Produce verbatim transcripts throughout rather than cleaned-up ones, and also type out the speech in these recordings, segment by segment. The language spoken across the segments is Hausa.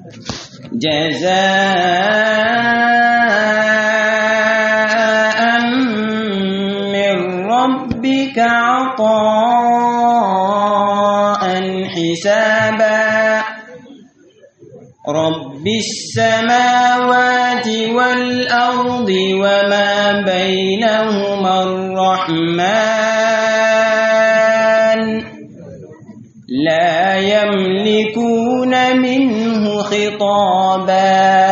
جزاء من ربك عطاء حسابا رب السماوات والأرض وما بينهما الرحمن لا يملكون منه خطابا.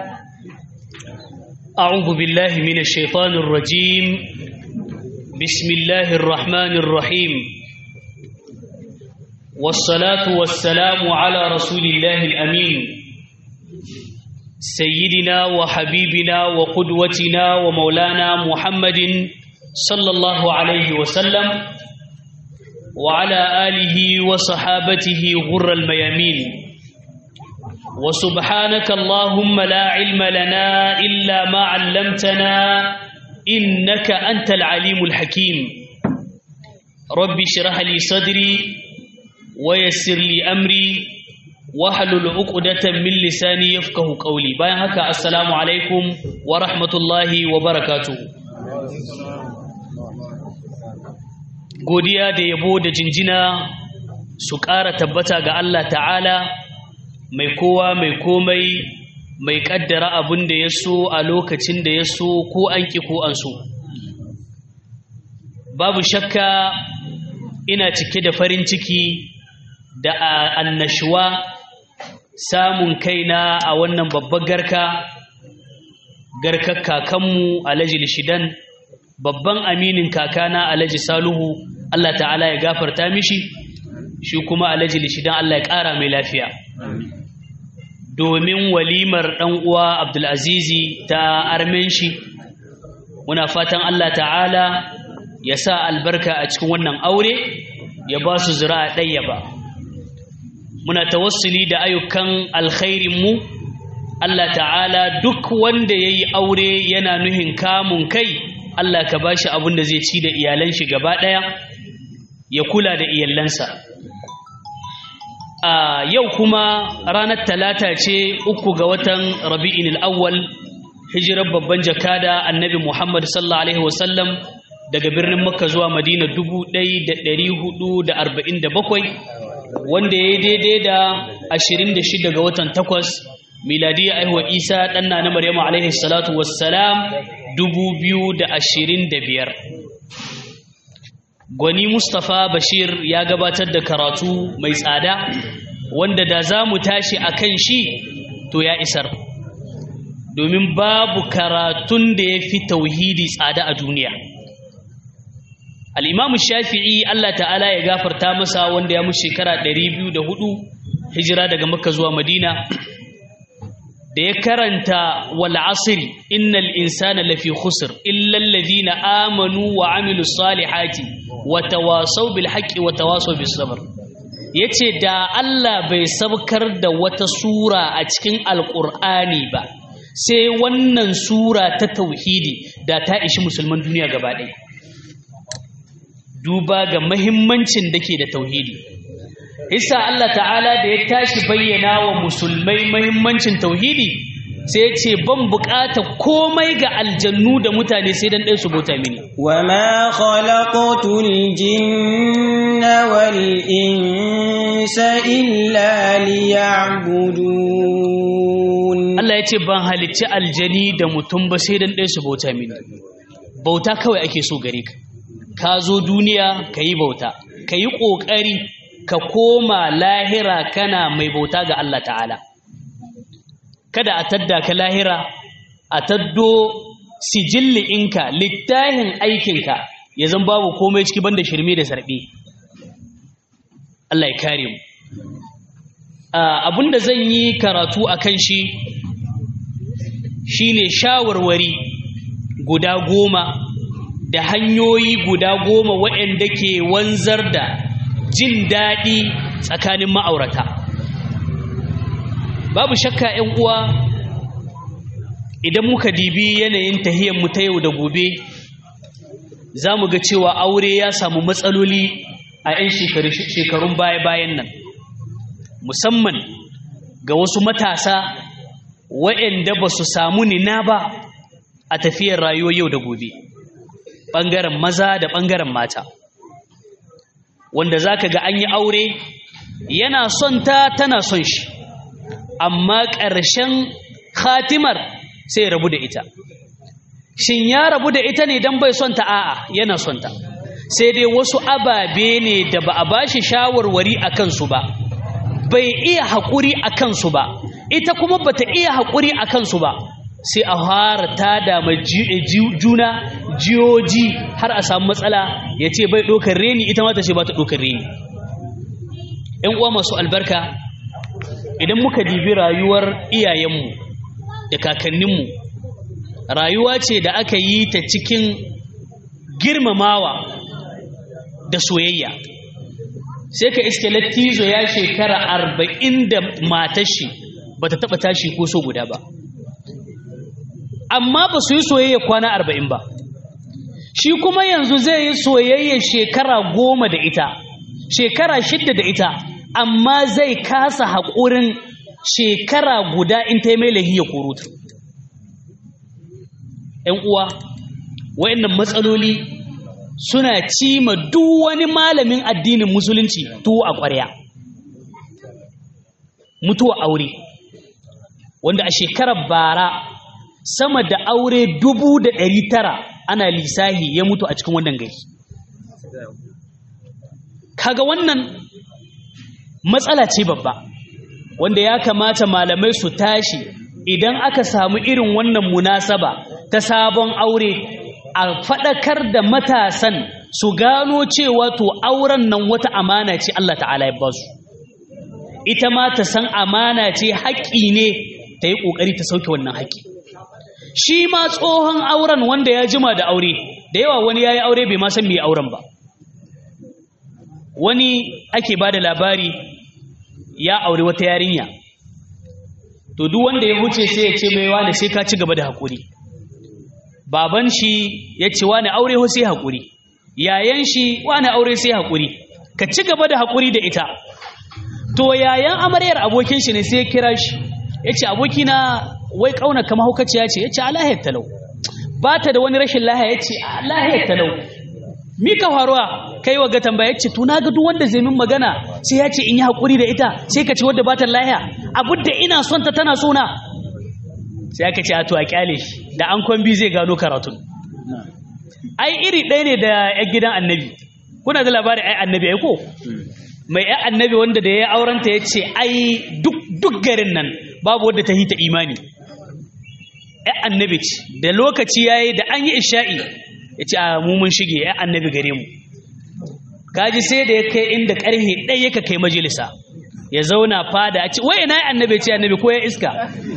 أعوذ بالله من الشيطان الرجيم. بسم الله الرحمن الرحيم، والصلاة والسلام على رسول الله الأمين سيدنا وحبيبنا وقدوتنا ومولانا محمد صلى الله عليه وسلم وعلى آله وصحابته غر الميامين. وسبحانك اللهم لا علم لنا إلا ما علمتنا إنك أنت العليم الحكيم. ربي اشرح لي صدري ويسر لي أمري واحلل عقدة من لساني يفقه قولي. باين هكا السلام عليكم ورحمة الله وبركاته. godiya da yabo da jinjina su ƙara tabbata ga Allah ta'ala mai kowa mai komai mai ƙaddara abin da ya so a lokacin da ya so ko an ƙi ko an so. Babu shakka ina cike da farin ciki da annashuwa samun kaina a wannan babbar garka garkar kakanmu Alhaji Lishidan, babban aminin kakana Alhaji Saluhu, Allah ta'ala ya gafarta mishi, shi kuma Alhaji Lishidan Allah ya ƙara mai lafiya. Domin walimar ɗan uwa Abdulazizi ta armen shi, muna fatan Allah ta'ala ya sa albarka a cikin wannan aure, ya ba su zuri'a ɗaya ba. Muna tawassuli da ayyukan alkhairinmu, Allah ta'ala duk wanda ya yi aure yana nuhin kamun kai, Allah ka ba shi abin da zai ci da iyalan shi gaba ɗaya, ya kula da iyalansa. A yau kuma ranar talata ce uku ga watan Rabi'in al'awwal, hijirar babban jakada annabi Muhammad sallallahu Alaihi wasallam daga birnin Makka zuwa Madina dubu ɗaya da ɗari hudu da arba'in da bakwai, wanda ya yi daidai da ashirin da shida ga watan takwas miladiyya aihuwa Isa ɗanna na Maryamu alaihi salatu wassalam dubu biyu da ashirin da biyar. Gwani Mustapha Bashir ya gabatar da karatu mai tsada wanda da za mu tashi a kan shi to ya isar, domin babu karatun da ya fi tauhidi tsada a duniya. Al'imamu Shafi'i Allah ta'ala ya gafarta masa, wanda ya mutu shekara ɗari biyu da hudu hijira daga Makka zuwa Madina, da ya karanta wal asr innal insana lafi khusr illa alladhina amanu wa amilus salihati wa tawasaw bil haqqi wa tawasaw bis sabr. Yace da Allah bai sabkar da wata sura a cikin alqur'ani ba sai wannan sura ta tauhidi, da ta ishi musulman duniya gaba ɗaya, duba ga muhimmancin dake da tauhidi. Isa Allah ta'ala da ya tashi bayyana wa musulmai muhimmancin tauhidi sai ya ce ban bukata komai ga aljannu da mutane sai dan ɗaya su bauta mini. Wa ma khalaqatul jinna wal insa illa liya'budun. Allah ya ce ban halicci aljani da mutum ba sai dan ɗaya su bauta mini. Bauta kawai ake so gare ka. Ka zo duniya ka yi bauta, ka yi ƙoƙari ka koma lahira kana mai bauta ga Allah ta'ala. Kada a tadda ka lahira, a taddo sijilli inka, littahin aikinka ya zan babu komai ciki banda shirme da sarɓe. Allah ya kare mu. Abinda zan yi karatu a kan shi shine shawarwari guda goma da hanyoyi guda goma waɗanda ke wanzar da jin daɗi tsakanin ma'aurata. Babu shakka ‘yan uwa, idan muka dibi yanayin tahiyyarmu ta yau da gobe, za mu ga cewa aure ya samu matsaloli a ‘yan shekarun baya-bayan nan, musamman ga wasu matasa waɗanda ba su samu nina ba a tafiyar rayuwar yau da gobe ɓangaren maza da ɓangaren mata wanda za ka ga an yi aure yana son ta tana son shi amma ƙarshen khatimar sai rabu da ita shin ya rabu da ita ne don bai son ta a'a yana son ta sai dai wasu ababe ne da ba a bashi shawarwari a kansu ba bai iya haƙuri a kansu ba ita kuma bata iya haƙuri a kansu ba sai a fara tada ma juna jiyoji har a samu matsala ya ce bai ɗaukar reni ita ma ta ce ba ta ɗaukar reni ‘yan uwa masu albarka idan muka dibi rayuwar iyayenmu da kakanninmu rayuwa ce da aka yi ta cikin girmamawa da soyayya sai ka iske lattizo ya shekara arba'in da matashi ba ta taɓa tashi ko so guda ba amma ba su yi soyayya kwana arba'in ba shi kuma yanzu zai yi soyayya shekara goma da ita shekara shidda da ita amma zai kasa haƙurin shekara guda in ta yi mai lahiya kurutu ‘yan uwa wa'annan matsaloli suna ci ma duk wani malamin addinin musulunci tuwo a ƙwarya mutuwa aure wanda a shekarar bara sama da aure dubu da ɗari tara ana lisahi ya mutu a cikin wannan gari kaga wannan matsala ce babba wanda ya kamata malamai su tashi idan aka samu irin wannan munasaba ta sabon aure a faɗakar da matasan su gano cewa to auren nan wata amana ce Allah ta'ala ya ba su ita ma ta san amana ce haƙƙi ne ta yi ƙoƙari ta sauke wannan haƙƙi shi ma tsohon auren wanda ya jima da aure da yawa wani ya yi aure bai ma san me auren ba wani ake ba da labari ya aure wata yarinya to duk wanda ya huce sai ya ce mai wani sai ka ci gaba da haƙuri baban shi ya ce wani aure ho sai haƙuri yayan shi wani aure sai haƙuri ka ci gaba da haƙuri da ita to yayan amaryar abokin shi ne sai ya kira shi ya ce abokina wai ƙauna kama haukaciya ce ya ce a lahiyar talau ba ta da wani rashin lahiya ya ce a lahiyar talau mika faruwa kai wa ga tambaya ya ce to na ga duk wanda zai min magana sai ya ce in yi haƙuri da ita sai ka ce wadda ba ta lahiya abin da ina son ta tana so na sai aka ce a to a kyale shi da an kwambi zai gano karatun ai iri ɗaya ne da yan gidan annabi kuna da labarin ai annabi ai ko mai yan annabi wanda da ya aurenta ya ce ai duk duk garin nan babu wadda ta hita imani yan annabi ce da lokaci yayi da an yi isha'i ya ce a mu mun shige yan annabi gare mu kaji sai da ya kai inda karhe ɗaya yaka kai majalisa ya zauna fada a ce wai ina annabi ce annabi ko ya iska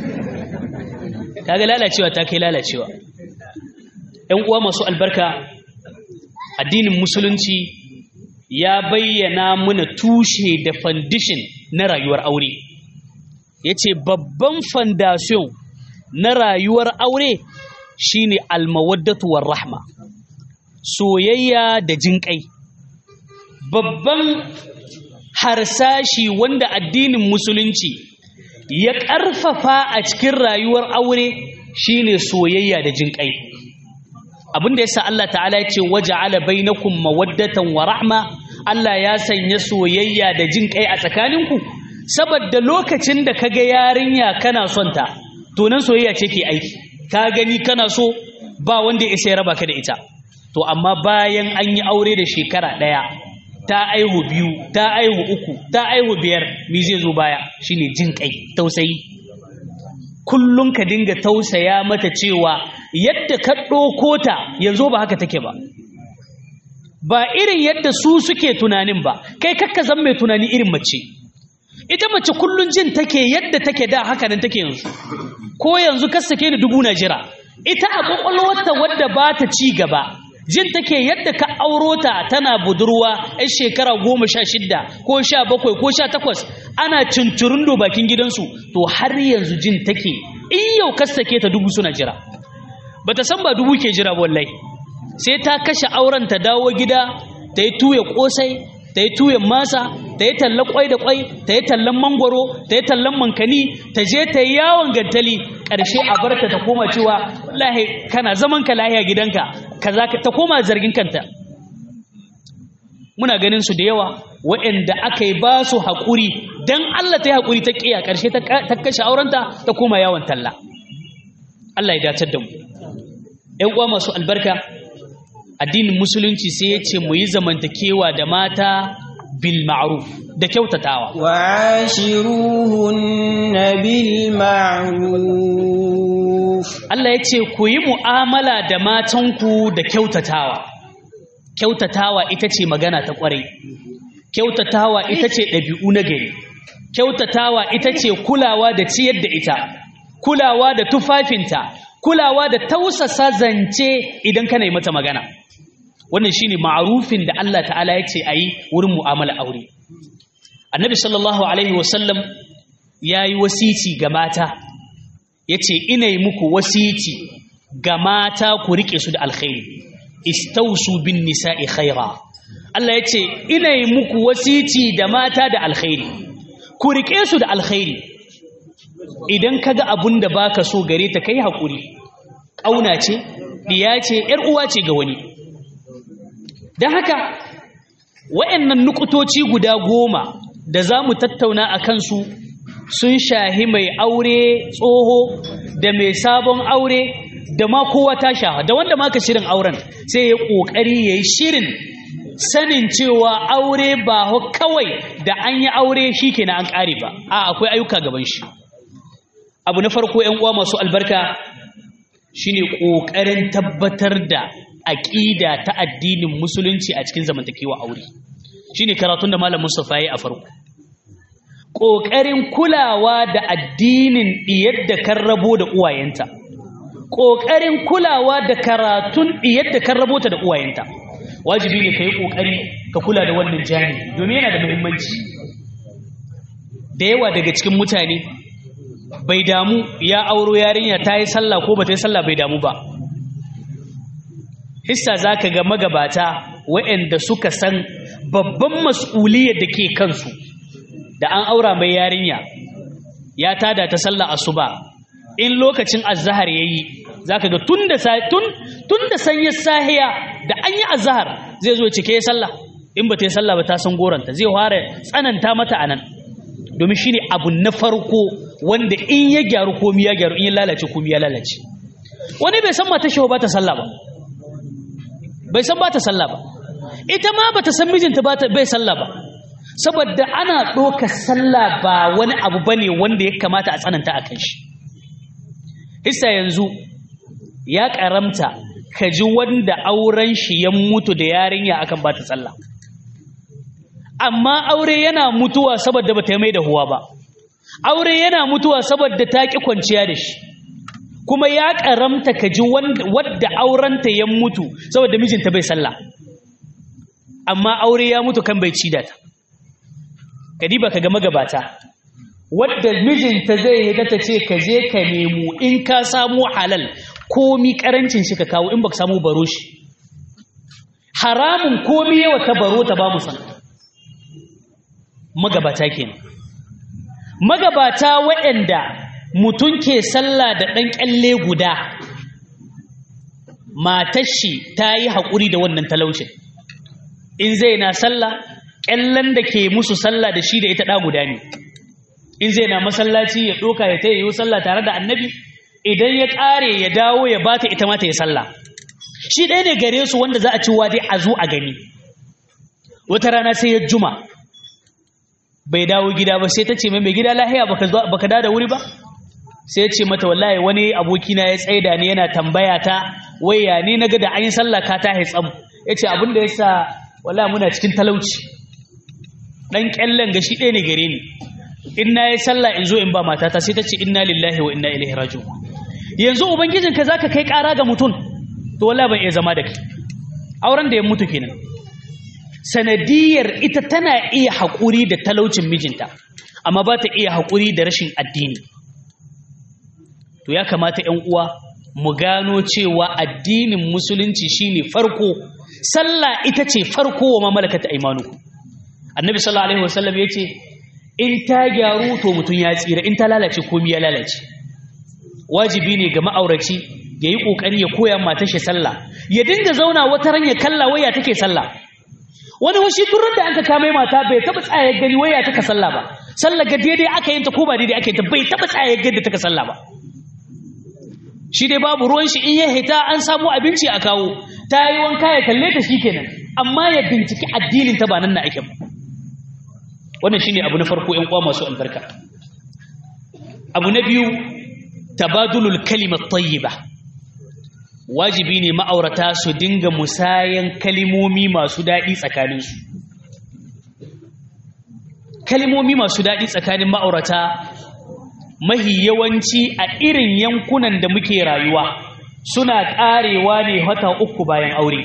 kaga lalacewa ta kai lalacewa ƴan uwa masu albarka addinin musulunci ya bayyana mana tushe da foundation na rayuwar aure yace babban foundation na rayuwar aure shine almawaddatu war rahma soyayya da jinƙai babban harsashi wanda addinin musulunci ya ƙarfafa a cikin rayuwar aure shine soyayya da jinƙai abinda yasa Allah ta'ala ya ce waja'ala bainakum mawaddatan wa rahma Allah ya sanya soyayya da jinƙai a tsakaninku saboda lokacin da kaga yarinya kana son ta to nan soyayya ce ke aiki ka gani kana so ba wanda ya isa ya raba ka da ita to amma bayan an yi aure da shekara ɗaya ta aihu biyu ta aihu uku ta aihu biyar mi zai zo baya shine jin kai tausayi kullun ka dinga tausaya mata cewa yadda ka ɗauko ta yanzu ba haka take ba ba irin yadda su suke tunanin ba kai kakka zan mai tunani irin mace ita mace kullun jin take yadda take da haka nan take yanzu ko yanzu ka sake ni dubu na jira ita a kwakwalwarta wadda ba ta ci gaba jin take yadda ka auro ta tana budurwa yan shekara goma sha shidda ko sha bakwai ko sha takwas ana cincirundo bakin gidansu to har yanzu jin take in yau ka sake ta dubu suna jira bata san ba dubu ke jira wallahi sai ta kashe auren ta dawo gida ta yi tuya kosai ta yi tuyan masa ta yi tallan kwai da kwai ta yi tallan mangwaro ta yi tallan mankani ta je ta yi yawon gantali ƙarshe a barta ta koma cewa wallahi kana zaman ka lahiya gidanka kaza ta koma zargin kanta. Muna ganin su da yawa waɗanda aka yi ba su haƙuri don Allah ta yi haƙuri ta ƙiya ƙarshe ta kashe aurenta ta koma yawon talla. Allah ya dacar da mu. ‘Yan uwa masu albarka, addinin musulunci sai ya ce mu yi zamantakewa da mata bil ma'ruf da kyautatawa. Wa ashiruhunna bil ma'ruf. Allah ya ce ku yi mu'amala da matanku da kyautatawa. Kyautatawa ita ce magana ta ƙwarai. Kyautatawa ita ce ɗabi'u na gari. Kyautatawa ita ce kulawa da ciyar da ita, kulawa da tufafinta, kulawa da tausasa zance idan kana yi mata magana. Wannan shine ma'arufin da Allah ta'ala ya ce a yi wurin mu'amala aure. Annabi sallallahu alaihi wasallam ya yi wasici ga mata, ya ce ina yi muku wasici ga mata ku riƙe su da alkhairi. Istausu bin nisa'i khaira. Allah ya ce ina yi muku wasici da mata da alkhairi, ku riƙe su da alkhairi. Idan kaga abun da baka so gare ta kai haƙuri, ƙauna ce, ɗiya ce, ‘yar uwa ce ga wani. Don haka wa'annan nukutoci guda goma da za mu tattauna a kansu sun shahi mai aure tsoho da mai sabon aure da ma kowa ta shaha, da wanda maka shirin auren sai ya ƙoƙari ya yi shirin sanin cewa aure ba kawai da an yi aure shi ke na an ƙare ba, a akwai ayyuka gaban shi. Abu na farko ‘yan uwa masu albarka shine ƙoƙarin tabbatar da aƙida ta addinin musulunci a cikin zamantakewa aure. Shine karatun da Malam Mustafa yayi a farko. Ƙoƙarin kulawa da addinin diyar da kan rabo da uwayenta. Ƙoƙarin kulawa da karatun diyar da kan rabo ta da uwayenta. Wajibi ne kai ƙoƙari ka kula da wannan jani domin yana da muhimmanci. Da yawa daga cikin mutane bai damu ya auro yarinya ta yi sallah ko ba ta yi sallah bai damu ba. Hissa za ka ga magabata waɗanda suka san babban mas'uliyar da ke kansu da an aura mai yarinya ya tada ta sallah asuba in lokacin azhar yayi za ka ga tun da tun tun da sanyar sahiya da an yi azhar zai zo cike ya sallah in ba ta yi sallah ba ta san goranta zai fara tsananta mata anan domin shine abu na farko wanda in ya gyaru komi ya gyaru in ya lalace komi ya lalace. Wani bai san mata shi ba ta sallah ba, bai san ba ta sallah ba, ita ma ba ta san mijinta ba ta bai sallah ba, saboda ana ɗoka sallah ba wani abu bane wanda ya kamata a tsananta a kan shi. Hissa yanzu ya karamta ka ji wanda auren shi ya mutu da yarinya akan ba ta sallah, amma aure yana mutuwa saboda ba ta mai da huwa ba, aure yana mutuwa saboda ta ƙi kwanciya da shi, kuma ya karamta ka ji wadda aurenta ya mutu saboda mijinta bai sallah, amma aure ya mutu kan bai ci da ta. Kadiba ka ga magabata wadda mijinta zai yi ta ce ka je ka nemo in ka samu halal komi karancin shi ka kawo, in baka samu baro shi. Haramun komi yawa ta baro ta ba mu san. Magabata kenan. Magabata waɗanda mutum ke sallah da ɗan ƙyalle guda, matar shi ta yi haƙuri da wannan talaucin. In zai na sallah, ƙyallen da ke musu sallah da shi da ita ɗa guda ne. In zai na masallaci ya ɗoka ya ta yi sallah tare da annabi, idan ya ƙare ya dawo ya bata ita ma ta yi sallah. Shi ɗaya ne gare su wanda za a ci dai a zo a gani. Wata rana sai ya juma, bai dawo gida ba, sai ta ce mai gida lahiya baka da da wuri ba? Sai ya ce mata wallahi wani abokina ya tsaida ni yana tambaya ta waya ni naga da an yi sallah ka ta haitsam. Ya ce abin da ya sa wallahi muna cikin talauci, ɗan ƙyallen ga shi ɗaya ne gare ni, in na yi sallah in zo in ba matata. Sai ta ce inna lillahi wa inna ilaihi raji'un. Yanzu ubangijinka zaka kai ƙara ga mutum, to wallahi ban iya zama da kai. Auren da ya mutu kenan. Sanadiyar ita tana iya haƙuri da talaucin mijinta, amma ba ta iya haƙuri da rashin addini. To ya kamata ‘yan uwa mu gano cewa addinin musulunci shine farko, sallah ita ce farko wa ma malakat aymanukum. annabi sallallahu alaihi wasallam yace in ta gyaru to mutun ya tsira in ta lalace komai ya lalace wajibi ne ga ma'auraci yayi kokari ya koya matar shi sallah ya dinga zauna wata ran ya kalla waya take sallah wani washi turun da anka kame mata bai taba tsaye gani waya take sallah ba sallah ga daidai aka yin ta ko ba daidai aka yin ta bai taba tsaye gani take sallah ba shi dai babu ruwan shi in ya hita an samu abinci a kawo ta yi wanka ya kalle ta shikenan amma ya binciki addinin ta ba nan na ake ba wannan shine abu na farko ƴan uwa masu albarka abu na biyu tabadulul kalimat tayyiba wajibi ne ma'aurata su dinga musayan kalimomi masu daɗi tsakaninsu kalimomi masu daɗi tsakanin ma'aurata mahi yawanci a irin yankunan da muke rayuwa suna ƙarewa ne wata uku bayan aure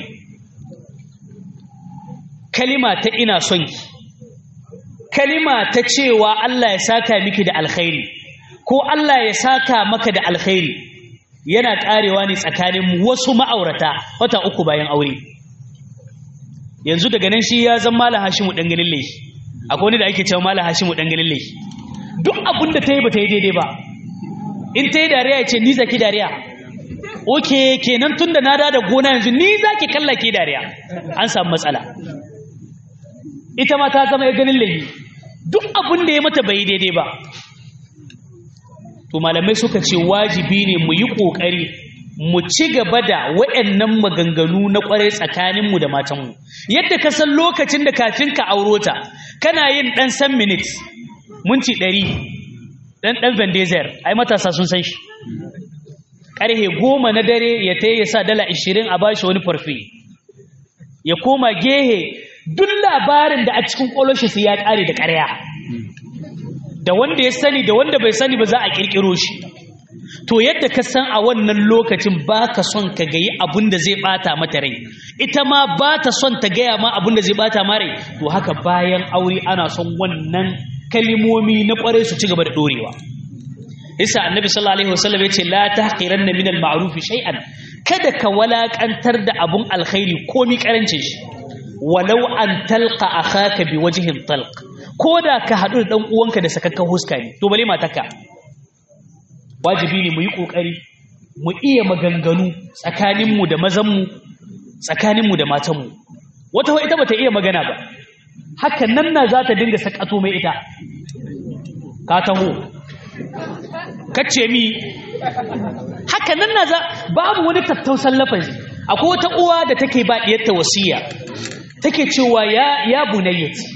kalima ta ina son ki kalima ta cewa Allah ya saka miki da alkhairi ko Allah ya saka maka da alkhairi yana karewa ne tsakanin wasu ma'aurata wata uku bayan aure yanzu daga nan shi ya zama Malam Hashimu dan ganin laifi akwai wani da ake cewa Malam Hashimu dan ganin laifi duk abin da ta yi ba ta yi daidai ba in ta yi dariya ya ce ni zaki dariya oke kenan tun da na da da gona yanzu ni zaki kalla ki dariya an samu matsala ita ma ta zama ya ganin laifi duk abin da ya mata bai daidai ba to malamai suka ce wajibi ne mu yi ƙoƙari mu ci gaba da waɗannan maganganu na ƙwarai tsakaninmu da matanmu yadda ka san lokacin da kafin ka auro ta kana yin ɗan san minutes minti ɗari ɗan ɗan vendezer ai matasa sun san shi ƙarhe goma na dare ya ta ya sa dala ashirin a bashi wani farfe ya koma gehe duk labarin da a cikin ƙwaloshi su ya ƙare da ƙarya da wanda ya sani da wanda bai sani ba za a kirkiro shi to yadda ka san a wannan lokacin baka son ka gayi abin da zai bata mata rai ita ma ba ta son ta gaya ma abin da zai bata ma rai to haka bayan aure ana son wannan kalimomi na kware su ci gaba da dorewa isa annabi sallallahu alaihi wasallam yace la tahqiranna min al-ma'ruf shay'an kada ka walakantar da abun alkhairi komi karancin shi walau an talqa akhaka biwajhin talq ko da ka haɗu da ɗan uwanka da sakakkan huska ne to bale mataka wajibi ne mu yi ƙoƙari mu iya maganganu tsakaninmu da mazanmu tsakaninmu da matanmu wata wa ita bata iya magana ba hakan nan na za ta dinga sakato mai ita ka taho kace mi hakan nan na za babu wani tattausan lafazi akwai wata uwa da take ba diyarta wasiya take cewa ya ya bunayyati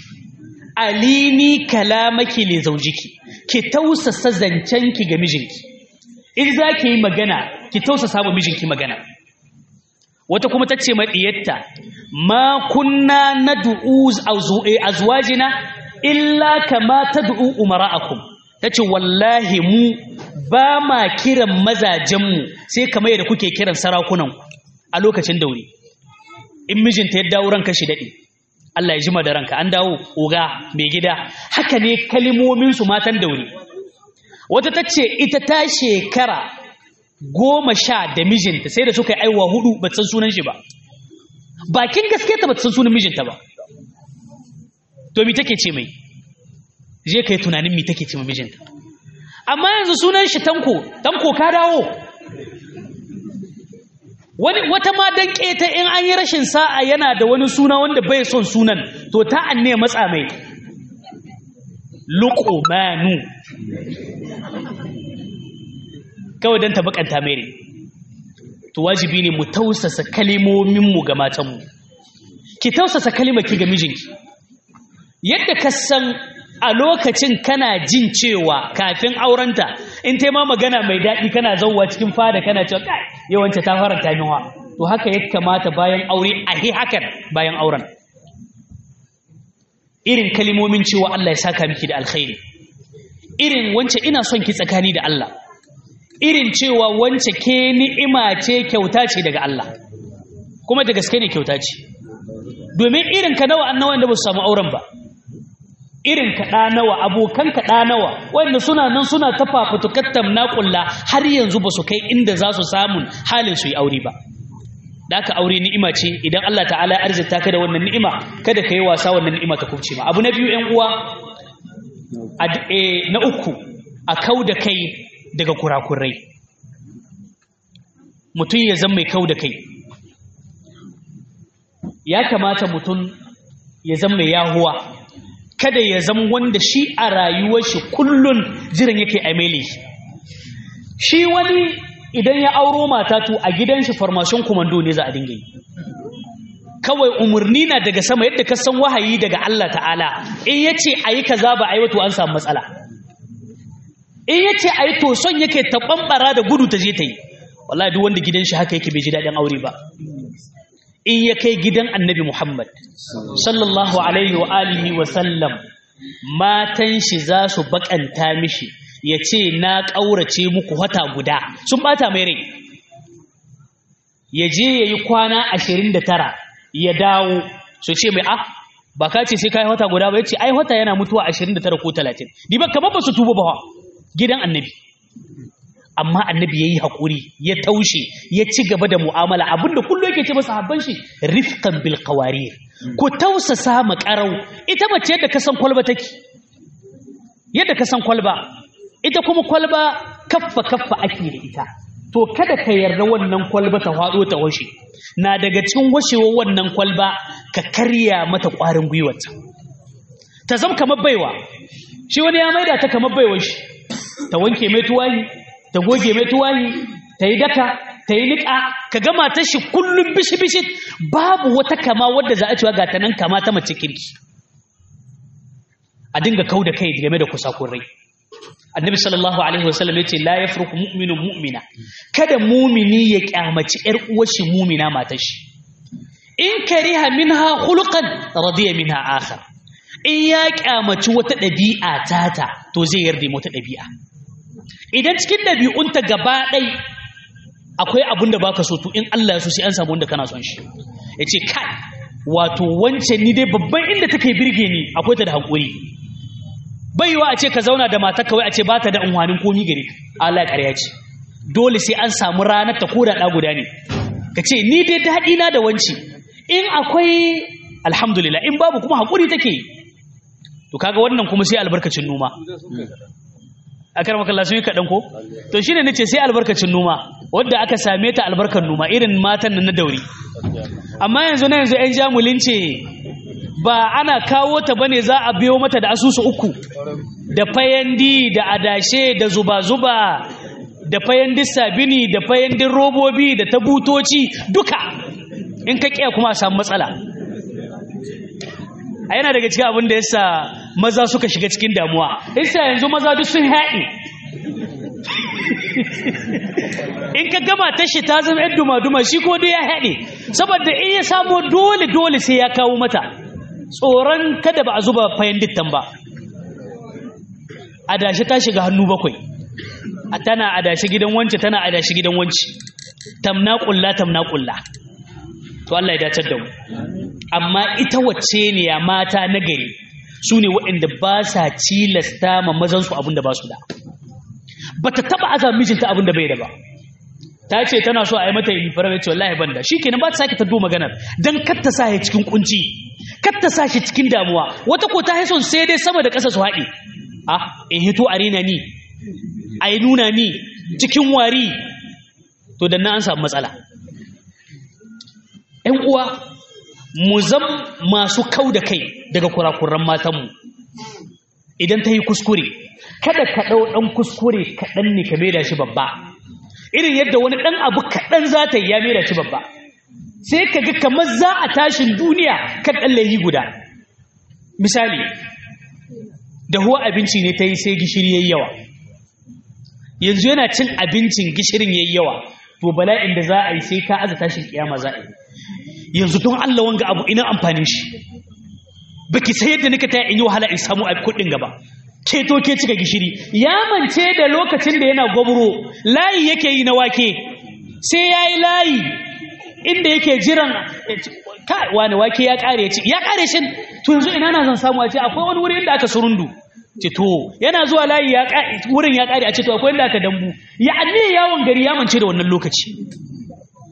alini kalamaki li zaujiki ki tausasa zancenki ga mijinki in zaki yi magana ki tausasa wa mijinki magana wata kuma tace ma diyarta ma kunna nad'u azwajina illa kama tad'u umara'akum tace wallahi mu ba ma kiran mazajenmu sai kamar yadda kuke kiran sarakunanku a lokacin daure in mijinta ya dawo ranka shi dade Allah ya jima da ranka an dawo oga mai gida haka ne kalimomin su matan daure wata tace ita ta shekara goma sha da mijinta sai da suka yi aiwa hudu ba san sunan shi ba bakin gaske ta ba san sunan mijinta ba to me take ce mai je kai tunanin me take ce mai mijinta amma yanzu sunan shi tanko tanko ka dawo wani wata ma dan keta in an yi rashin sa'a yana da wani suna wanda bai son sunan to ta anne matsa mai luqmanu kawai dan ta bakanta mai to wajibi ne mu tausasa kalimomin mu ga matan mu ki tausasa kalimar ki ga mijinki yadda ka san a lokacin kana jin cewa kafin aurenta in ta ma magana mai daɗi kana zauwa cikin fada kana cewa kai yawanci ta faranta minwa to haka ya kamata bayan aure a yi hakan bayan auren irin kalimomin cewa Allah ya saka miki da alkhairi irin wance ina son ki tsakani da Allah irin cewa wance ke ni'ima ce kyauta ce daga Allah kuma da gaske ne kyauta ce domin irin ka nawa annawa da ba su samu auren ba irin kaɗa nawa abokan kaɗa nawa wanda suna nan suna ta fafutukattam na ƙulla har yanzu ba su kai inda za su samun halin su yi aure ba da aka aure ni'ima ce idan Allah ta'ala ya arzita ka da wannan ni'ima kada ka yi wasa wannan ni'ima ta kubce ma abu na biyu ƴan uwa na uku a kau da kai daga kurakurai mutum ya zama mai kau da kai ya kamata mutum ya zama mai yahuwa kada ya zama wanda shi a rayuwar shi kullun jiran yake aimele shi wani idan ya auro mata to a gidan shi formation commando ne za a dinga yi kawai umarni na daga sama yadda ka san wahayi daga Allah ta'ala in yace ayi kaza ba ayi wato an samu matsala in yace ayi to son yake ta bambara da gudu ta je ta yi wallahi duk wanda gidan shi haka yake bai ji dadin aure ba in ya kai gidan annabi Muhammad sallallahu alaihi wa alihi wa sallam matan shi za su bakanta mishi ya ce na ƙaurace muku wata guda sun bata mai rai ya je ya yi kwana ashirin da tara ya dawo su ce mai ah ba ka ce sai ka yi wata guda ba ya ce ai wata yana mutuwa ashirin da tara ko talatin di ba kamar ba su tuba ba gidan annabi amma annabi ya yi haƙuri ya taushe ya ci gaba da mu'amala abinda kullum yake ce masa habban shi rifqan bil qawarir ko tausasa ma qarau ita mace yadda ka san kwalba take yadda ka san kwalba ita kuma kwalba kaffa kaffa ake da ita to kada ka yarda wannan kwalba ta hado ta washe na daga cikin washewar wannan kwalba ka karya mata ƙwarin gwiwarta ta zama kamar baiwa shi wani ya maida ta kamar baiwar shi ta wanke mai tuwayi ta goge mai tuwayi ta yi daka ta yi niƙa ka gama ta shi kullum bishi-bishi babu wata kama wadda za a cewa ga ta nan kama ta mace kirki a dinga kau da kai game da kusakurai annabi sallallahu alaihi wasallam ya ce la yafruku mu'minun mu'mina kada mumini ya kyamaci yar uwar shi mumina matar shi in kariha minha khuluqan radiya minha akhar in ya kyamaci wata ɗabi'a tata to zai yarda mata ɗabi'a idan cikin ɗabi'unta gaba ɗai akwai abin da baka so to in Allah ya so sai an samu wanda kana son shi ya ce kai wato wancan ni dai babban inda take birge ni akwai ta da haƙuri baiwa a ce ka zauna da matar kawai a ce ba ta da unhwanin komi gare Allah ya ƙarya ce dole sai an samu ranar ta koda ɗa guda ne ka ce ni dai daɗi na da wanci in akwai alhamdulillah in babu kuma haƙuri take to kaga wannan kuma sai albarkacin noma a karama kalla sun yi kaɗan ko to shi ne nace sai albarkacin noma wadda aka same ta albarkar noma irin matan nan na dauri amma yanzu na yanzu yan jamulin ce ba ana kawo ta bane za a biyo mata da asusu uku da fayandi da adashe da zuba-zuba da fayandin sabini da fayandin robobi da tabutoci duka in ka kiya kuma a samu matsala a yana daga cikin abin da yasa maza suka shiga cikin damuwa yasa yanzu maza duk sun haɗe in ka gama tashi ta zama yan duma-duma shi ko dai ya haɗe saboda in ya samu dole dole sai ya kawo mata tsoron kada ba a zuba fayan dittan ba adashi ta shiga hannu bakwai tana adashi gidan wance tana adashi gidan wance tamna kulla tamna kulla to Allah ya dace da mu amma ita wacce ne ya mata nagari su ne waɗanda ba sa cilasta ma mazansu abinda ba su da ba ta taɓa azam mijinta abinda bai da ba ta ce tana so a yi mata yi fara ce wallahi ban da shi kenan ba ta sake ta do maganar don kar ta sa shi cikin kunci kar ta sa shi cikin damuwa wata ko ta haison sai dai sama da ƙasa su haɗe ah in hito arena ni a yi nuna ni cikin wari to da na an samu matsala ‘yan uwa mu zam masu kau da kai daga kurakuran matanmu idan ta yi kuskure kada ka ɗau ɗan kuskure kaɗan ne ka maida shi babba irin yadda wani ɗan abu kaɗan za ta yi ya maida shi babba sai ka ga kamar za a tashin duniya kan ɗan laihi guda misali dahuwa abinci ne ta yi sai gishiri ya yi yawa yanzu yana cin abincin gishirin ya yi yawa to bala'in da za a yi sai ka aza tashin kiyama za a yi yanzu don Allah wanga abu ina amfanin shi baki sai yadda nika ta in yi wahala in samu a kudin gaba ke to ke cika gishiri ya mance da lokacin da yana gwabro layi yake yi na wake sai yayi layi inda yake jiran kai wani wake ya kare ci ya kare shin to yanzu ina na zan samu a ce akwai wani wuri inda aka surundu ce to yana zuwa layi ya wurin ya kare a ce to akwai inda aka dambu ya anne yawon gari ya mance da wannan lokaci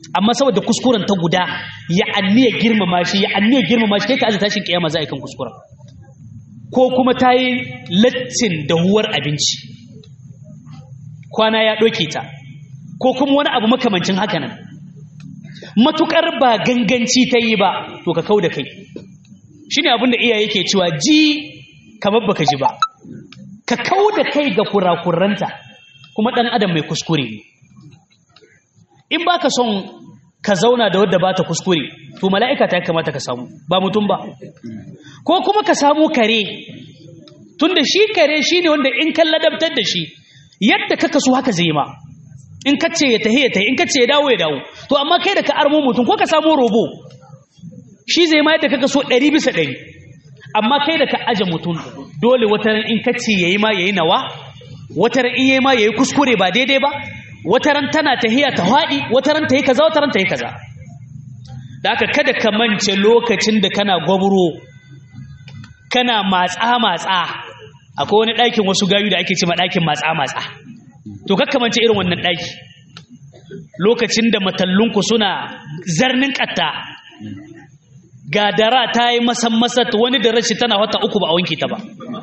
amma saboda kuskuren ta guda ya anniya girmama shi ya anniya girmama shi kai ka aza tashin kiyama za a yi kan kuskuren ko kuma ta yi lattin da huwar abinci kwana ya ɗauke ta ko kuma wani abu makamancin haka nan matukar ba ganganci ta yi ba to ka kau da kai shine abin da iyaye ke cewa ji kamar baka ji ba ka kau da kai ga kurakuranta kuma ɗan adam mai kuskure ne in ba ka son ka zauna da wadda ba ta kuskure to mala'ika ta kamata ka samu ba mutum ba ko kuma ka samu kare tunda shi kare shi ne wanda in kan ladabtar da shi yadda kaka so haka zai ma in ka ce ya tahi ya tahi in ka ce ya dawo ya dawo to amma kai da ka armo mutum ko ka samu robo shi zai ma yadda kaka so ɗari bisa ɗari amma kai da ka aje mutum dole wataran in ka ce ya yi ma ya yi nawa wataran in ya yi ma ya yi kuskure ba daidai ba wataran tana tahiya ta haɗi wataran ta yi kaza wataran ta yi kaza da haka kada ka mance lokacin da kana gwabro kana matsa-matsa akwai wani ɗakin wasu gayu da ake ce ma ɗakin matsa-matsa to kakka mance irin wannan ɗaki lokacin da matallunku suna zarnin ƙatta ga dara ta yi masan masat wani da rashi tana wata uku ba a wanke ta ba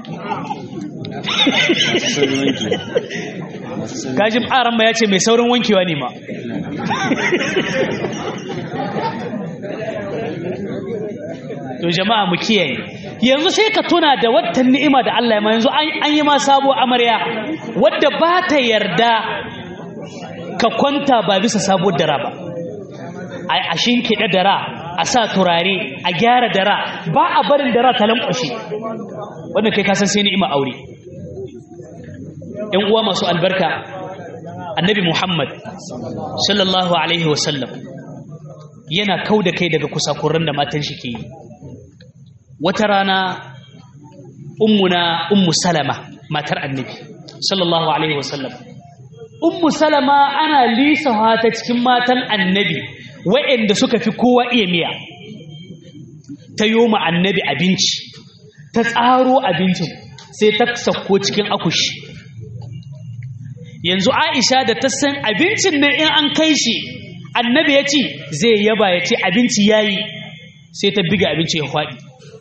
gajin aran ya ce mai saurin wankewa ne ma to jama'a mu kiyaye yanzu sai ka tuna da watan ni'ima da Allah ya ma yanzu an yi ma sabo amarya wadda ba ta yarda ka kwanta ba bisa sabo dara ba a shinkiɗa dara a sa turare a gyara dara ba a barin dara ta lankwashe wannan kai kasan sai ni'ima aure ‘yan uwa masu albarka annabi Muhammad sallallahu alaihi wasallam yana kau da kai daga kusakuran da matan shi ke yi wata rana ummuna ummu salama matar annabi sallallahu alaihi wasallam ummu salama ana lisawa ta cikin matan annabi wa'anda suka fi kowa iya miya ta yoma annabi abinci ta tsaro abincin sai ta sako cikin akushi yanzu Aisha da ta san abincin nan in an kai shi annabi ya ci zai yaba ya ce abinci yayi sai ta biga abinci ya faɗi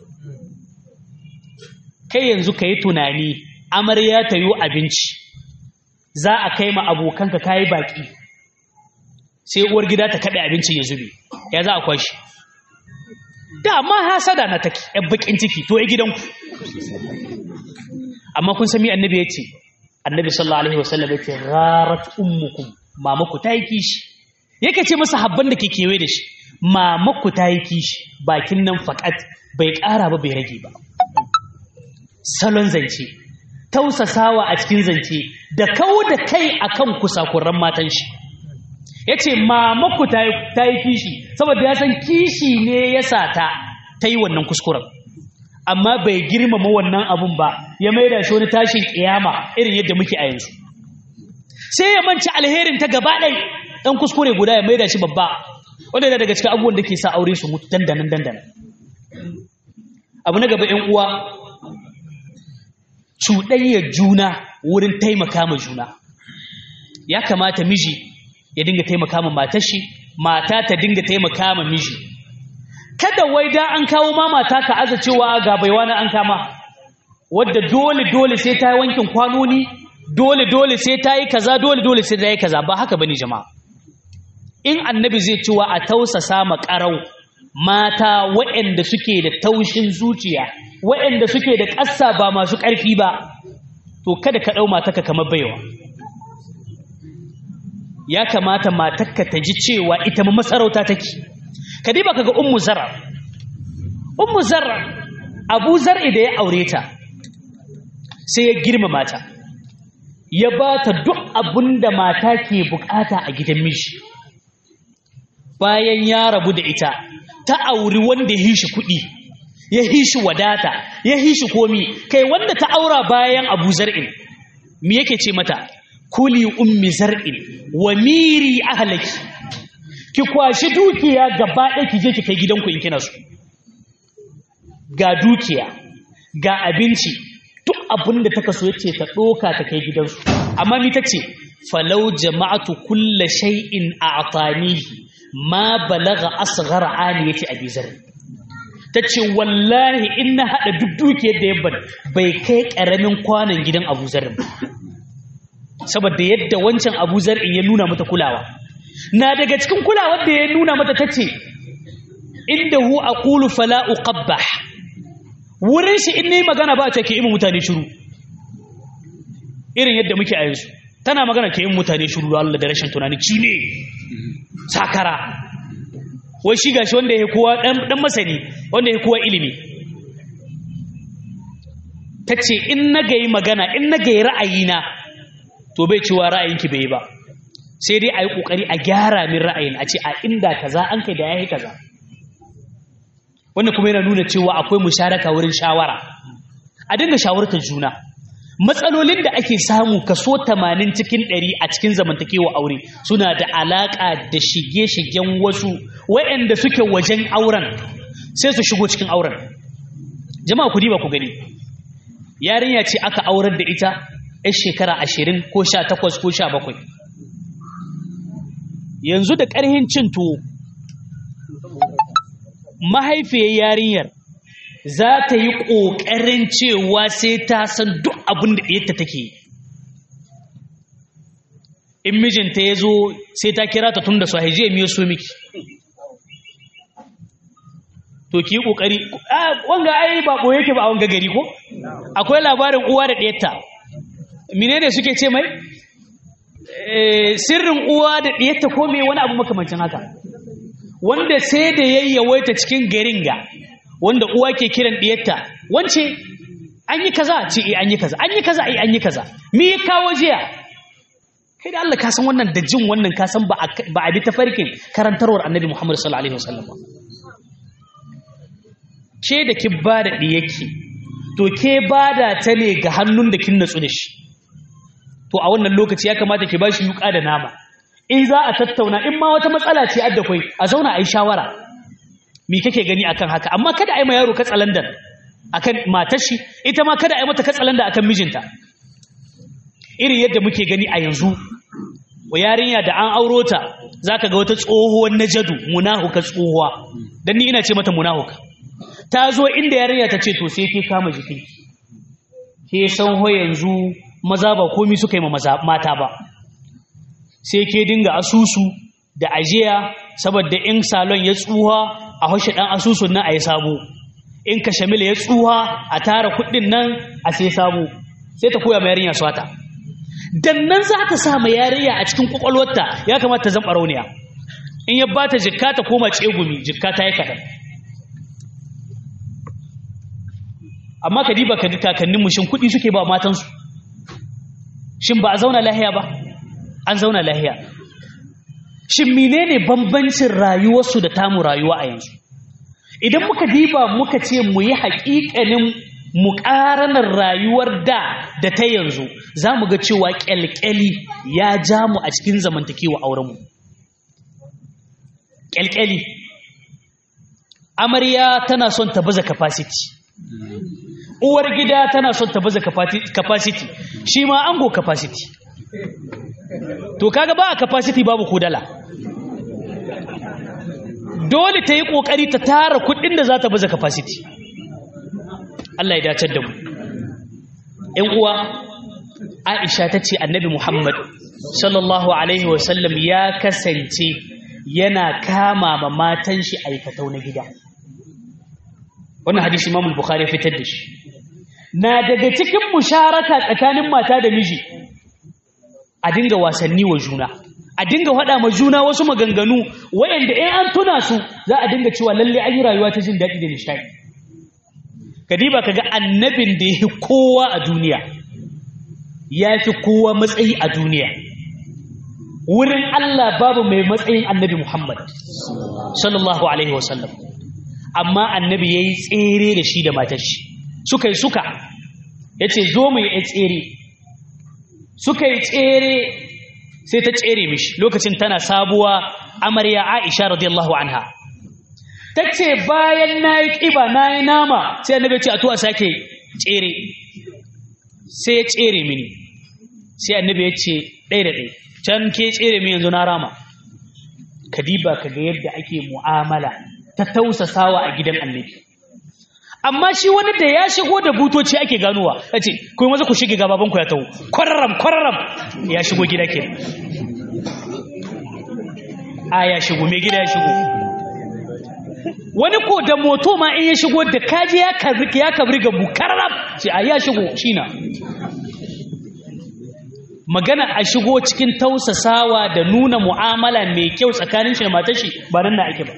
kai yanzu ka yi tunani amarya ta yi abinci za a kai ma abokanka ka yi baƙi sai uwar gida ta kaɗe abincin ya zube ya za a kwashi dama hasada na take yan baƙin ciki to ya gidanku amma kun sami annabi ya ce annabi sallallahu alaihi wasallam ya ce gharat ummukum mamaku ta yi kishi yake ce masa habban da ke kewaye da shi mamaku ta yi kishi bakin nan faƙat bai ƙara ba bai rage ba salon zance tausasawa a cikin zance da kawo da kai akan kusakuran matan shi yace mamaku ta yi kishi saboda ya san kishi ne ya sa ta ta yi wannan kuskuren amma bai girmama wannan abun ba ya maida shi wani tashin kiyama irin yadda muke a yanzu sai ya manci alherin ta gaba ɗai ɗan kuskure guda ya maida shi babba wanda yana daga cikin abubuwan da ke sa aure su mutu dandanan dandanan abu na gaba ƴan uwa cuɗayyar juna wurin taimaka ma juna ya kamata miji ya dinga taimaka ma matar shi mata ta dinga taimaka ma miji kada wai da an kawo ma mata ka aza cewa ga baiwa na an kama wadda dole dole sai ta yi wankin kwanoni dole dole sai ta yi kaza dole dole sai ta yi kaza ba haka bane jama'a in annabi zai cewa a tausasa ma qarau mata waɗanda suke da taushin zuciya waɗanda suke da ƙasa ba masu ƙarfi ba to kada ka ɗau matarka kamar baiwa ya kamata matarka ta ji cewa ita ma masarauta take kadiba kaga ummu zarra ummu zarra abu zar'i da ya aure ta sai ya girmama ta ya ba ta duk abinda mata ke bukata a gidan miji bayan ya rabu da ita ta auri wanda ya hishi kuɗi ya hishi wadata ya hishi komi kai wanda ta aura bayan abu zar'in me yake ce mata kuli ummi zar'in wa miri ahlaki ki kwashi dukiya gaba ɗaya ki je ki kai gidanku in kina so ga dukiya ga abinci duk abin da taka so yace ta doka ta kai gidansu amma mi tace falau jama'atu kulli shay'in a'tanihi ma balagha asghara aliyati abi zar tace wallahi in na hada duk dukiyar da yabban bai kai karamin kwanan gidan Abu Zar saboda yadda wancan Abu Zar ya nuna mata kulawa na daga cikin kulawar da ya nuna mata tace indahu aqulu fala uqabbah wurin shi in nayi magana ba ta ke yi mutane shiru irin yadda muke a yanzu tana magana ke yin mutane shiru da Allah da rashin tunani ci ne sakara wai shi gashi wanda yake kowa dan dan masani wanda yake kowa ilimi tace in naga yi magana in naga yi ra'ayina to bai cewa ra'ayinki bai ba sai dai ayi kokari a gyara min ra'ayin a ce a inda kaza an kai da yayi kaza wannan kuma yana nuna cewa akwai musharaka wurin shawara a dinga shawartar juna matsalolin da ake samu kaso tamanin cikin ɗari a cikin zamantakewa aure suna da alaƙa da shige-shigen wasu waɗanda suke wajen auren sai su shigo cikin auren jama'a ku diba ku gani yarinya ce aka aurar da ita yar shekara ashirin ko sha takwas ko sha bakwai yanzu da ƙarhin cin tuwo mahaifiyar yarinyar za ta yi ƙoƙarin cewa sai ta san duk abin da ɗiyarta take yi in mijinta ya zo sai ta kira ta tun da su haije miyo so miki to ki yi ƙoƙari wanga ai ba ɓoye yake ba a wanga gari ko akwai labarin uwa da ɗiyarta mine ne suke ce mai sirrin uwa da ɗiyarta ko mai wani abu makamancin haka wanda sai da yayyawaita cikin garin ga wanda uwa ke kiran diyarta wance an yi kaza ce eh an yi kaza an yi kaza eh an yi kaza me ya kawo jiya kai da Allah ka san wannan da jin wannan ka san ba ba a bi tafarkin karantarwar Annabi Muhammad sallallahu alaihi wasallam ke da ki bada diyarki to ke bada ta ne ga hannun da kin natsu da shi to a wannan lokaci ya kamata ki bashi yuka da nama in za a tattauna in ma wata matsala ce adda kai a zauna a yi shawara me kake gani akan haka amma kada a yi ma yaro katsalandan akan matar shi ita ma kada a yi mata katsalanda akan mijinta irin yadda muke gani a yanzu wa yarinya da an auro ta zaka ga wata tsohuwar najadu munahuka tsohuwa dan ni ina ce mata munahuka ta zo inda yarinya ta ce to sai ke kama jiki ke san ho yanzu maza ba komai suka yi ma maza mata ba sai ke dinga asusu da ajiya saboda in salon ya tsuha a hoshe dan asusun nan ayi sabo in ka shamila ya tsuha a tara kuɗin nan a sai sabo sai ta koya ma yarinya swata dan nan za ta sa ma yarinya a cikin kokolwarta ya kamata ta zama rauniya in ya bata jikka ta koma tsegumi jikka ta yi kadan amma ka diba ka ga kakannin mu shin kuɗi suke ba matan su shin ba a zauna lahiya ba an zauna lahiya shin menene bambancin rayuwarsu da tamu rayuwa a yanzu idan muka diba muka ce mu yi haƙiƙanin muƙaranar rayuwar da da ta yanzu za mu ga cewa ƙyalƙyali ya ja mu a cikin zamantakewa aurenmu ƙyalƙyali amarya tana son ta baza capacity uwar gida tana son ta baza capacity shi ma ango capacity to kaga ba a capacity babu ko dala dole ta yi kokari ta tara kudin da za ta baza capacity Allah ya dace da mu ƴan uwa Aisha tace Annabi Muhammad sallallahu alaihi wasallam ya kasance yana kama ma matan shi aikatau na gida wannan hadisi Imam al-Bukhari ya fitar da shi na daga cikin musharaka tsakanin mata da miji a dinga wasanni wa juna a dinga faɗa ma juna wasu maganganu wayanda in an tuna su za a dinga cewa lalle an yi rayuwa ta jin daɗi da nishaɗi kadiba kaga annabin da yake kowa a duniya ya fi kowa matsayi a duniya wurin Allah babu mai matsayin annabi Muhammad sallallahu alaihi wasallam amma annabi yayi tsere da shi da matar shi suka yi suka yace zo mu yi tsere suka yi tsere sai ta tsere mishi lokacin tana sabuwa amarya Aisha radiyallahu anha tace bayan nayi kiba nayi nama sai annabi ce a to a sake tsere sai tsere mini sai annabi ya ce ɗaya da ɗaya can ke tsere mini yanzu na rama kadiba kaga yadda ake mu'amala ta tausasawa a gidan annabi amma shi wani da ya shigo da butoci ake ganowa yace ku maza ku shige ga baban ku ya tawo kwarram kwarram ya shigo gida ke a ya shigo me gida ya shigo wani ko da moto ma in ya shigo da kaji ya kabri ya kabri ga bukarrab ce a ya shigo shina magana a shigo cikin tausasawa da nuna mu'amala mai kyau tsakanin shi da matar shi ba nan da ake ba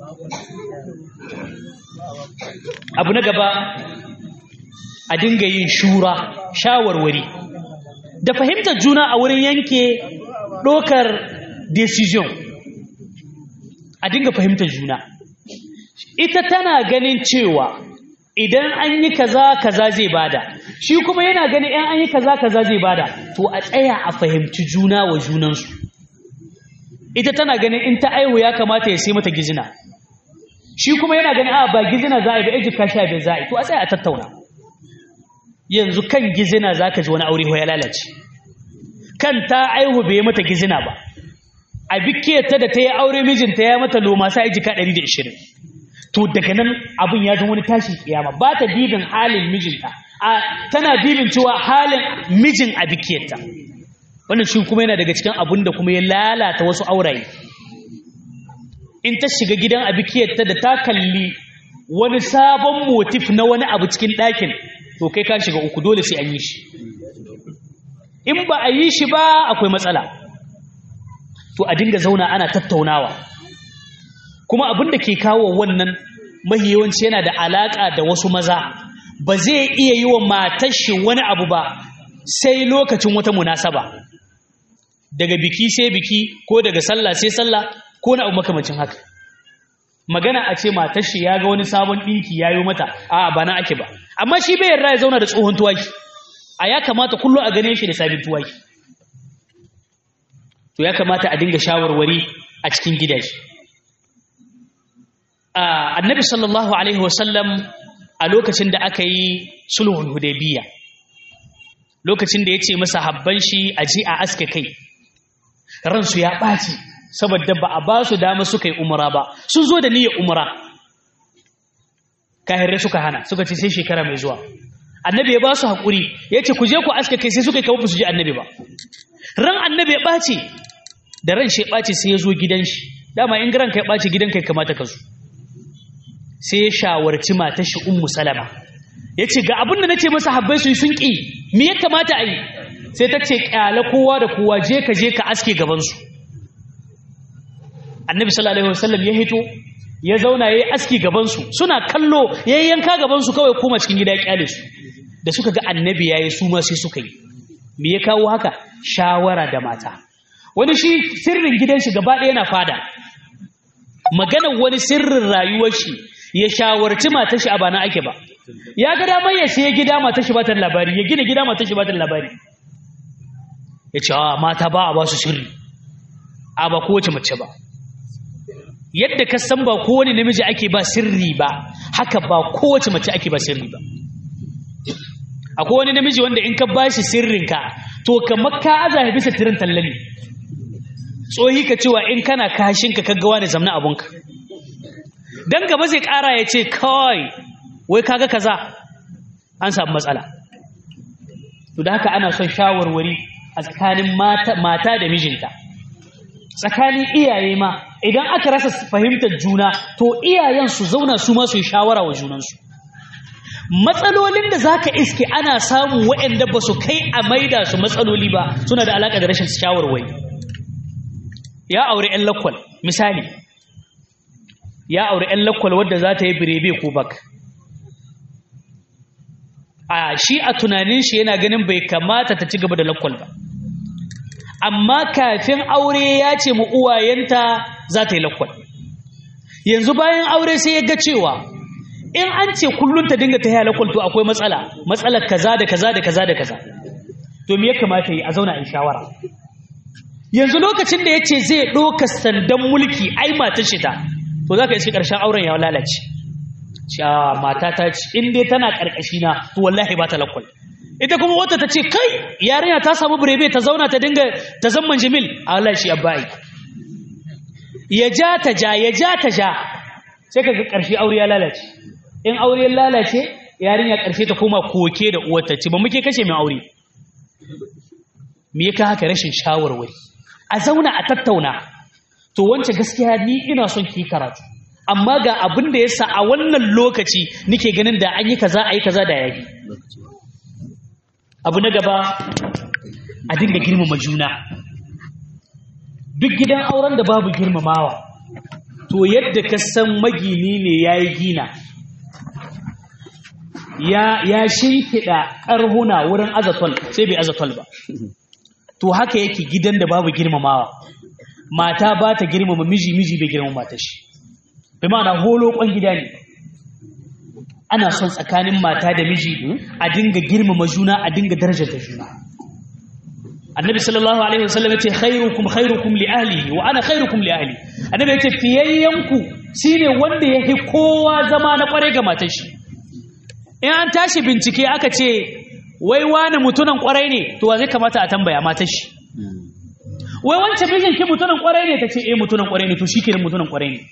abu na gaba a dinga yin shura shawarwari da fahimtar juna a wurin yanke ɗaukar decision a dinga fahimtar juna ita tana ganin cewa idan an yi kaza kaza zai bada shi kuma yana ganin in an yi kaza kaza zai bada to a tsaya a fahimci juna wa junansu ita tana ganin in ta aihu ya kamata ya sai mata gizina shi kuma yana ganin a ba gizina za a yi ba ejika sha bai za a yi to a tsaya a tattauna yanzu kan gizina za ka ji wani aure ya lalace kan ta aihu bai mata gizina ba a bikiyarta da ta yi aure mijinta ya mata loma sa ejika ɗari da ashirin to daga nan abin ya zama wani tashin kiyama ba ta dibin halin mijinta a tana dibin cewa halin mijin a bikiyarta wannan shi kuma yana daga cikin abin da kuma ya lalata wasu auraye in ta shiga gidan a bikiyarta da ta kalli wani sabon motif na wani abu cikin ɗakin to kai ka shiga uku dole sai an yi shi in ba a yi shi ba akwai matsala to a dinga zauna ana tattaunawa kuma abin da ke kawo wannan mahiyawanci yana da alaka da wasu maza ba zai iya yi wa matar shi wani abu ba sai lokacin wata munasaba daga biki sai biki ko daga sallah sai sallah ko na abu makamancin haka magana a ce matar shi ya ga wani sabon dinki yayo mata a ba na ake ba amma shi bai yarda ya zauna da tsohon tuwaki a ya kamata kullu a gane shi da sabin tuwaki to ya kamata a dinga shawarwari a cikin gidaje annabi sallallahu alaihi wasallam a lokacin da aka yi sulhul hudaybiyya lokacin da yace masa habban shi aji a aske kai ransu ya baci saboda ba a ba su dama suka yi umra ba sun zo da niyyar umra kahire suka hana suka ce sai shekara mai zuwa annabi ya ba su hakuri yace ku je ku aske kai sai suka kawo su ji annabi ba ran annabi ya baci da ran shi ya baci sai ya zo gidan shi dama in ran kai baci gidan kai kamata ka zo sai ya shawarci matar shi ummu salama yace ga abin da nace masa habbai su sun ki me ya kamata a yi sai ta ce kyala kowa da kowa je ka je ka aske gaban su annabi sallallahu alaihi wasallam ya hito ya zauna yayi aski gaban su suna kallo yayi yanka gaban su kawai kuma cikin gida ya kyale su da suka ga annabi yayi su ma sai suka yi me ya kawo haka shawara da mata wani shi sirrin gidan shi gaba ɗaya yana fada maganar wani sirrin rayuwar shi ya shawarci matar shi a bana ake ba ya ga damar ya sai gida matar shi ba ta labari ya gina gida matar shi ba ta labari ya ce a mata ba a ba su sirri a ba kowace mace ba yadda ka san ba kowane namiji ake ba sirri ba haka ba kowace mace ake ba sirri ba akwai wani namiji wanda in ka ba shi sirrinka to kamar ka aza bisa tirin tallani tsohi ka cewa in kana kashinka kaggawa ne zamna abunka dan gaba zai kara ya ce kawai wai kaga kaza an samu matsala to da haka ana son shawarwari a tsakanin mata, mata da mijinta tsakanin iyaye ma idan aka rasa fahimtar juna to iyayen su zauna su ma su yi shawara wa junansu matsalolin da zaka iske ana samu waɗanda ba su kai a maida su matsaloli ba suna da alaka da rashin shawarwari ya aure ƴan lakwal misali ya aure ƴan lakwal wadda za ta yi birebe ko bak a shi a tunanin shi yana ganin bai kamata ta ci gaba da lakwal ba amma kafin aure ya ce mu uwayenta za ta yi lakwal yanzu bayan aure sai ya ga cewa in an ce kullum ta dinga ta yi lakwal to akwai matsala matsalar kaza da kaza da kaza da kaza to me ya kamata yi a zauna in shawara yanzu lokacin da ya ce zai ɗoka sandan mulki ai mata shi ta to za ka iske ƙarshen auren ya lalace cewa mata ta ce in dai tana ƙarƙashi na to wallahi ba ta lakwal ita kuma wata ta ce kai yarinya ta samu birebe ta zauna ta dinga ta zamman jimil a wallahi shi abba ya ja ta ja ya ja ta ja sai kaga ƙarshe aure ya lalace in aure ya lalace yarinya ƙarshe ta koma koke da uwarta ce ba muke kashe mai aure me yake haka rashin shawarwari a zauna a tattauna to wance gaskiya ni ina son ki karatu amma ga abin da yasa a wannan lokaci nike ganin da an yi kaza ayi kaza da yayi abu na gaba a dinga girmama juna duk gidan auren da babu girmamawa to yadda ka san magini ne yayi gina ya ya shinkida karhuna wurin azatol sai bai azatol ba to haka yake gidan da babu girmamawa mata ba ta girmama miji miji bai girmama matar shi bai ma'ana holo kwan gida ne ana son tsakanin mata da miji a dinga girmama juna a dinga darajar da juna annabi sallallahu alaihi wasallam yace khairukum khairukum li ahlihi wa ana khairukum li ahli annabi yace fiyayyanku shine wanda yake kowa zama na kware ga matar shi in an tashi bincike aka ce wai wani mutunan kwarai ne to wa zai kamata a tambaya matar shi wai wancan mijin ki mutunan kwarai ne tace eh mutunan kwarai ne to shikenan mutunan kwarai ne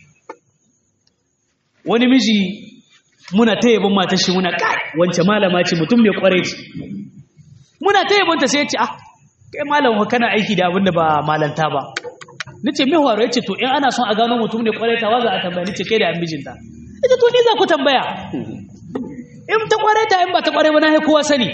wani miji muna ta yabon matar shi muna kai wance malama ce mutum mai kwarai ce muna ta yabon ta sai ya ce ah kai malam kana aiki da abinda ba malanta ba nace me horo yace to in ana son a gano mutum ne kwarai ta waza a tambaya nace kai da an mijinta yace to ni za ku tambaya in ta kwarai ta in ba ta kwarai ba na kowa sani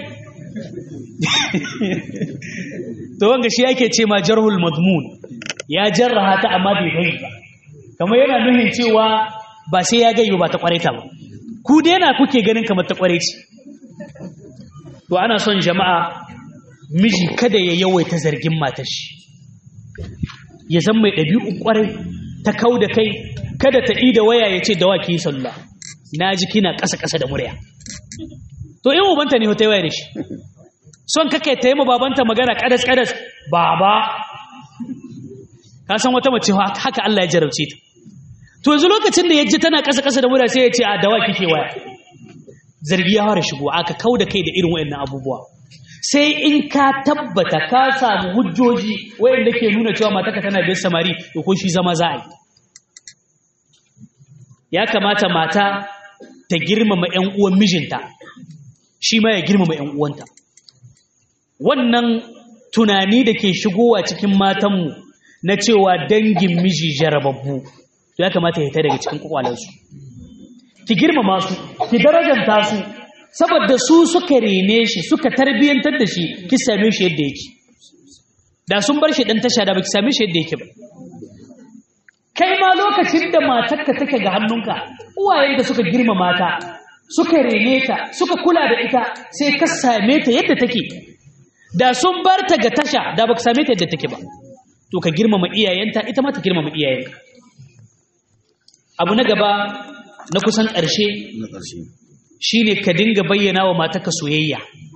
to wanga shi yake ce ma jarhul madmun ya jarraha ta amma bai gai ba kamar yana nuhin cewa ba sai ya gai ba ta kwarai ta ba ku dai na kuke ganin kamar ta kwarai ce to ana son jama'a miji kada ya yawaita zargin matar shi ya zama mai ɗabi'u kwarai ta kau da kai kada ta ida waya ya ce da waki sallah na ji kina ƙasa-ƙasa da murya to in ubanta ne ta waya da shi son kake ta yi ma babanta magana ƙadas-ƙadas baba ka san wata mace haka Allah ya jarabce ta to yanzu lokacin da ya ji tana ƙasa-ƙasa da murya sai ya ce a dawa kike waya zargi ya fara shigo aka kau da kai da irin wayannan abubuwa sai in ka tabbata ka samu hujjoji wayanda ke nuna cewa matarka tana biyar samari to ko shi zama za a yi ya kamata mata ta girmama ƴan uwan mijinta shi ma ya girmama ƴan uwanta wannan tunani da ke shigowa cikin matanmu na cewa dangin miji jarababbu ya kamata ya ta daga cikin kwakwalansu ki girmama su ki darajanta su saboda su suka rene shi suka tarbiyantar da shi ki same shi yadda yake da sun bar shi dan tasha da baki same shi yadda yake ba kai ma lokacin da matarka take ga hannunka uwayen da suka girmama ta suka rene ta suka kula da ita sai ka same ta yadda take da sun bar ta ga tasha da baka same ta yadda take ba to ka girmama iyayenta ita ma ta girmama iyayenka abu na gaba na kusan ƙarshe na ƙarshe shine ka dinga bayyana wa matarka soyayya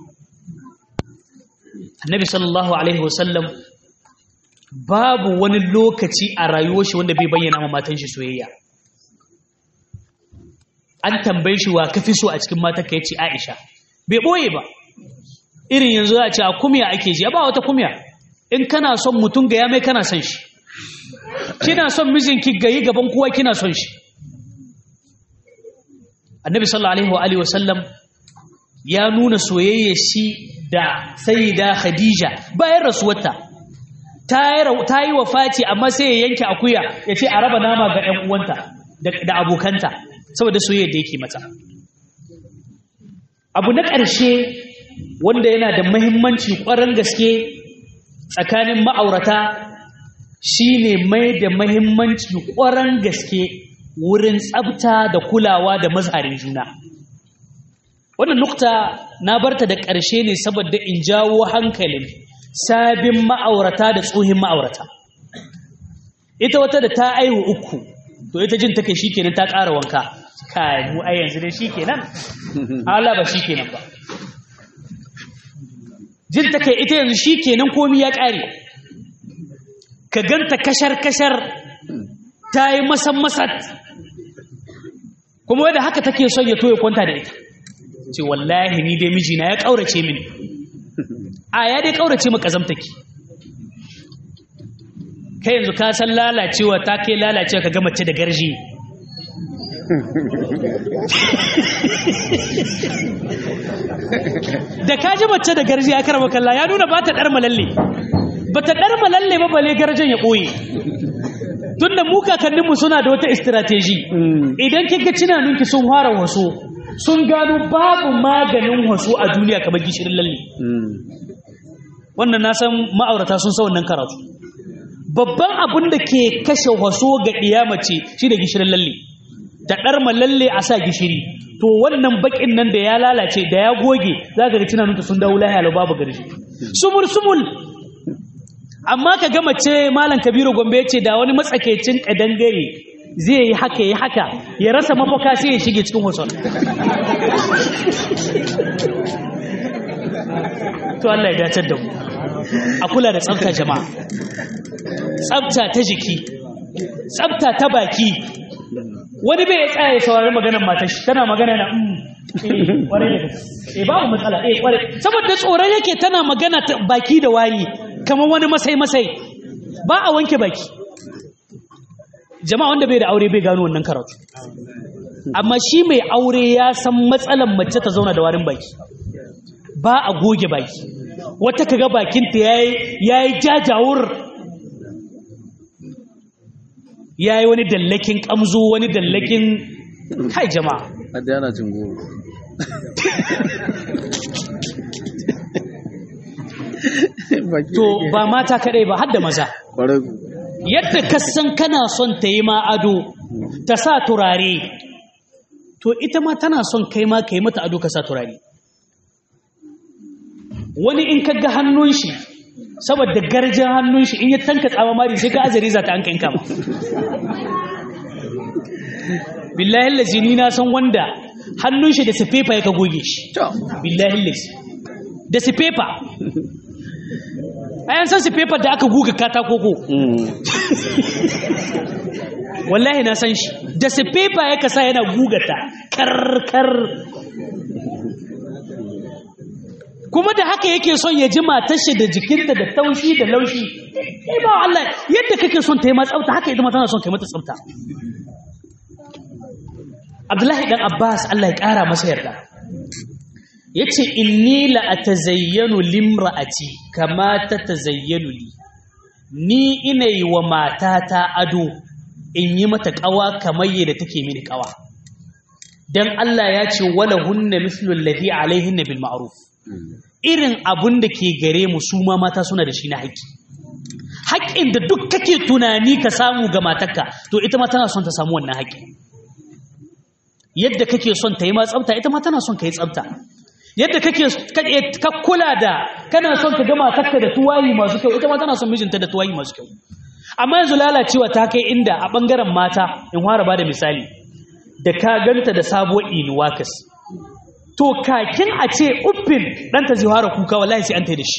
annabi sallallahu alaihi wasallam babu wani lokaci a rayuwar shi wanda bai bayyana wa matan shi soyayya an tambaye shi wa kafi so a cikin matarka yace Aisha bai boye ba irin yanzu a ce a kumya ake ji ba wata kumya in kana son mutum ga ya mai kana son shi kina son mijinki gayi gaban kowa kina son shi annabi sallallahu alaihi wa alihi wasallam ya nuna soyayya shi da sayyida khadija bayan rasuwarta ta yi wafati amma sai ya yanke akuya ya ce a raba nama ga ƴan uwanta da abokanta saboda soyayya da yake mata abu na ƙarshe wanda yana da muhimmanci ƙwarar gaske tsakanin ma'aurata shine mai da muhimmanci ƙwarar gaske wurin tsabta da kulawa da mazharin juna wannan nukta na barta da ƙarshe ne saboda in jawo hankalin sabin ma'aurata da tsohin ma'aurata ita wata da ta aihu uku to ita jin take shikenan ta ƙara wanka kai mu ai yanzu dai shikenan Allah ba shikenan ba jin take ita yanzu shikenan komai ya ƙare ka ganta kashar kashar ta yi masan masat kuma wadda haka take son ya toye kwanta da ita ce wallahi ni dai mijina ya ƙaurace mini a ya dai ƙaurace mu ƙazamtaki kai yanzu ka san lalacewa ta kai lalacewa ka ga mace da garji da ka ji mace da garji ya karama kalla ya nuna ba ta dar malalle ba ta dar malalle ba bale garjin ya ɓoye tunda mu kakanninmu suna da wata strategy idan kika cinanunki sun fara waso sun gano babu maganin waso a duniya kamar gishirin lalle wannan na san ma'aurata sun san wannan karatu babban abin da ke kashe waso ga mace shi da gishirin lalle da ɗarma lalle a sa gishiri to wannan bakin nan da ya lalace da ya goge za ka ga cinanunta sun dawo lahiya babu garji sumul sumul amma ka ga mace malam Kabiru Gombe ce da wani matsakaicin kadangare zai yi haka yi haka ya rasa mafaka sai ya shige cikin hoson to Allah ya dace da mu a kula da tsafta jama'a tsafta ta jiki tsafta ta baki wani bai tsaya ya saurari maganar matar shi tana magana na eh kware da eh babu matsala eh kware saboda tsoron yake tana magana baki da wari kamar wani masai masai ba a wanke baki jama'a wanda bai da aure bai gano wannan karatu amma shi mai aure ya san matsalan mace ta zauna da warin baki ba a goge baki wata kaga bakinta yayi yayi jajawur yayi wani dallakin kamzo wani dallakin kai jama'a adana jingoro to ba mata kadai ba har da maza yadda ka san kana son ta yi ma ado ta sa turare to ita ma tana son kai ma ka yi mata ado ka sa turare wani in ka ga hannun shi saboda garjin hannun shi in ya tanka tsawa mari sai ka azari za ta an kanka ma billahi lazi ni na san wanda hannun shi da sifefa ya ka goge shi billahi lazi da sifefa ayan san sifefa da aka guga katako ko wallahi na san shi da sifefa ya kasa yana gugata karkar kuma da haka yake son ya ji matar shi da jikinta da taushi da laushi eh ba Allah yadda kake son ta yi ma tsafta haka ita ma tana son ta yi mata tsafta Abdullahi dan Abbas Allah ya kara masa yarda yace inni la atazayyanu limra'ati kama tatazayyanu li ni ina yi wa matata ado in yi mata kawa kamar yadda take mini kawa dan Allah ya ce wala hunna mithlu alladhi alaihinna bil ma'ruf irin abun da ke gare mu su ma mata suna da shi na haƙƙi haƙƙin da duk kake tunani ka samu ga matarka to ita ma tana son ta samu wannan haƙƙi yadda kake son ta yi ma tsafta ita ma tana son ka yi tsafta yadda kake ka kula da kana son ka ga matarka da tuwayi masu kyau ita ma tana son mijinta da tuwayi masu kyau amma yanzu lalacewa ta kai inda a bangaren mata in fara bada misali da ka ganta da sabuwar inuwakas to kakin a ce uffin ɗanta zai fara kuka wallahi sai an tai da shi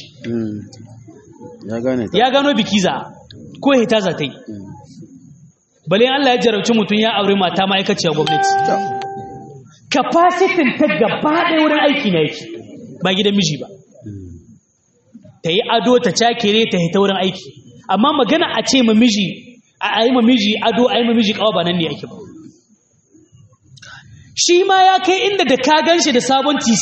ya gano biki za ko hita za ta yi bale Allah ya jarabci mutum ya aure mata ma'aikaciyar gwamnati capacity ta gaba ɗaya wurin aiki na yake ba gidan miji ba ta yi ado ta cakere ta hita wurin aiki amma magana a ce ma miji a yi ma miji ado a yi ma miji kawa ba nan ne ake ba shi ma ya kai inda da ka gan shi da sabon tc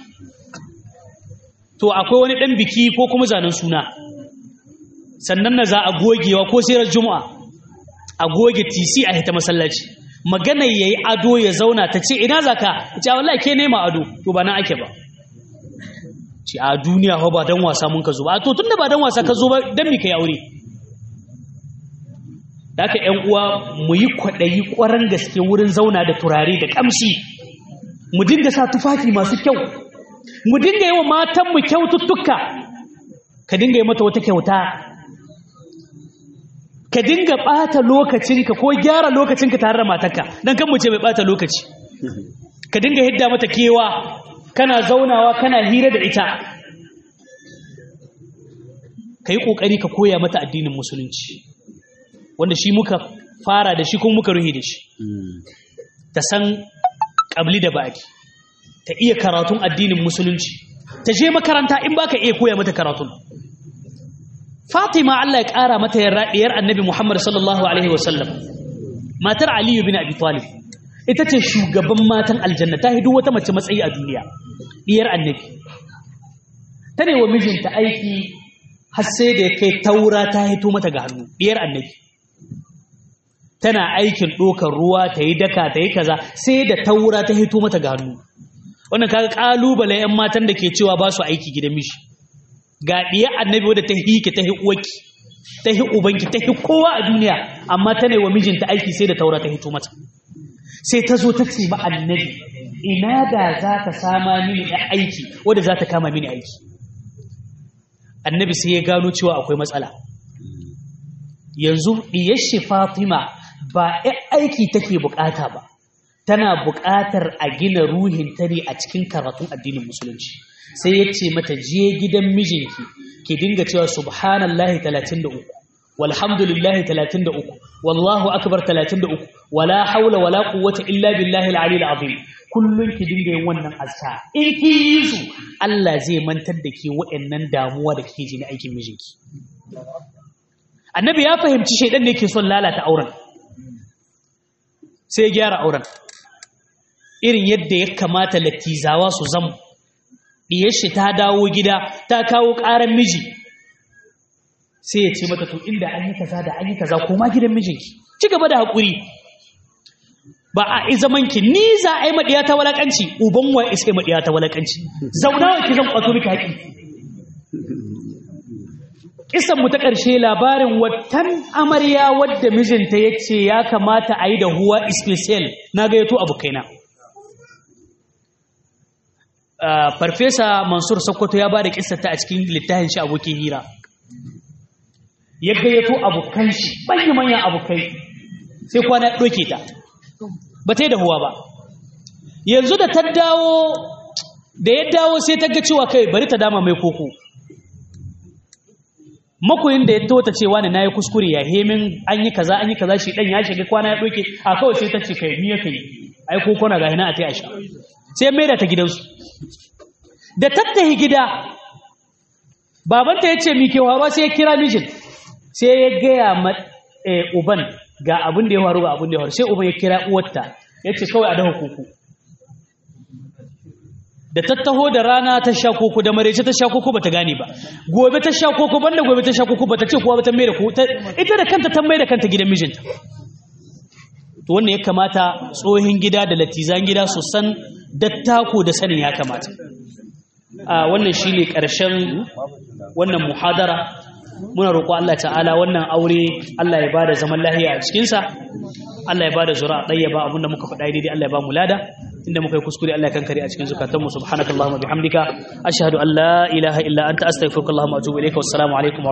to akwai wani ɗan biki ko kuma zanen suna sannan na za a gogewa ko sirar juma'a a goge tc a hita masallaci magana ya yi ado ya zauna ta ce ina zaka ce a wallahi ke nema ado to ba nan ake ba ce a duniya ba don wasa mun ka zo ba to tun da ba don wasa ka zo ba don mi ka yi aure da aka ‘yan uwa mu yi kwaɗayi ƙwarar gaske wurin zauna da turare da ƙamshi mu dinga sa tufafi masu kyau mu dinga yi wa matanmu kyaututtuka ka dinga yi mata wata kyauta ka dinga ɓata lokacinka ko gyara lokacinka tare da matarka don kan mu ce mai ɓata lokaci ka dinga hidda mata kewa kana zaunawa kana hira da ita ka yi ƙoƙari ka koya mata addinin musulunci wanda shi muka fara da shi kuma muka ruhi da shi ta san ƙabli da baki ta iya karatun addinin musulunci ta je makaranta in baka iya koya mata karatun Fatima Allah ya ƙara mata yarradiyar Annabi Muhammad sallallahu alaihi wasallam matar Ali ibn Abi Talib ita ce shugaban matan aljanna ta hidu wata mace matsayi a duniya diyar Annabi ta ne wa mijinta aiki har sai da kai taura ta hito mata ga hannu diyar Annabi tana aikin dokar ruwa ta yi daka ta yi kaza sai da taura ta hito mata ga hannu wannan kaga kalubale yan matan da ke cewa ba su aiki gidan mishi ga diyar Annabi wadda ta hike ta hi uwaki ta hi ubanki ta hi kowa a duniya amma ta ne wa mijinta aiki sai da taura ta hito mata sai ta zo ta ce ma Annabi ina da za ta sama mini aiki wadda za ta kama mini aiki Annabi sai ya gano cewa akwai matsala yanzu diyar shi Fatima ba aiki take bukata ba tana bukatar a gina ruhin ta ne a cikin karatun addinin musulunci sai ya ce mata je gidan mijinki ki dinga cewa subhanallahi talatin da uku walhamdulillahi talatin da uku wallahu akbar talatin da uku wala haula wala quwwata illa billahi al-ali al-azim kullun ki dinga yin wannan azkar in ki yi su Allah zai mantar da ke waɗannan damuwa da kike ji na aikin mijinki Annabi ya fahimci shedan ne yake son lalata auren sai ya gyara auren irin yadda ya kamata latizawa su zama diyar shi ta dawo gida ta kawo ƙaran miji sai ya ce mata to inda an yi kaza da an yi kaza koma gidan mijinki ci gaba da haƙuri ba a zaman ki ni za a yi maɗiya ta walakanci uban wa isa yi maɗiya ta walakanci zauna wa ki zan kwato miki haƙi kisan mu ta ƙarshe labarin watan amarya wadda mijinta ya ce ya kamata a yi da huwa special na gayyato abokaina farfesa Mansur Sokoto ya ba da kissarta a cikin littafin shi abokin hira ya gayyato abokan shi manya-manyan abokai sai kwana ɗauke ta ba ta yi da huwa ba yanzu da ta dawo da ya dawo sai ta ga cewa kai bari ta dama mai koko makoyin da ya tota cewa ne na yi kuskure ya hemin an yi kaza an yi kaza shi ɗan ya shiga kwana ya ɗauke a kawai sai ta ce kai ni ya kai ai koko na ga hina a ta yi a sha sai mai da ta gidansu da tattahi gida babanta ya ce mi ke faruwa sai ya kira mijin sai ya gaya ma uban ga abin da ya faru ga abin da ya faru sai uban ya kira uwarta ya ce kawai a dafa koko da tattaho da rana ta sha koko da marece ta sha koko bata gane ba gobe ta sha koko banda gobe ta sha koko bata ce kowa bata mai da ko ita da kanta ta mai da kanta gidan mijinta to wannan ya kamata tsohin gida da latizan gida su san dattako da sanin ya kamata a wannan shine karshen wannan muhadara muna roƙo Allah ta'ala wannan aure Allah ya bada zaman lafiya a cikin sa Allah ya bada zuri'a ɗayyaba abinda muka faɗa daidai Allah ya ba mu lada inda muka yi kuskure Allah ya kankare a cikin zukatanmu subhanakallahumma bihamdika ashhadu an la ilaha illa anta astaghfiruka wa atubu ilayka wassalamu alaikum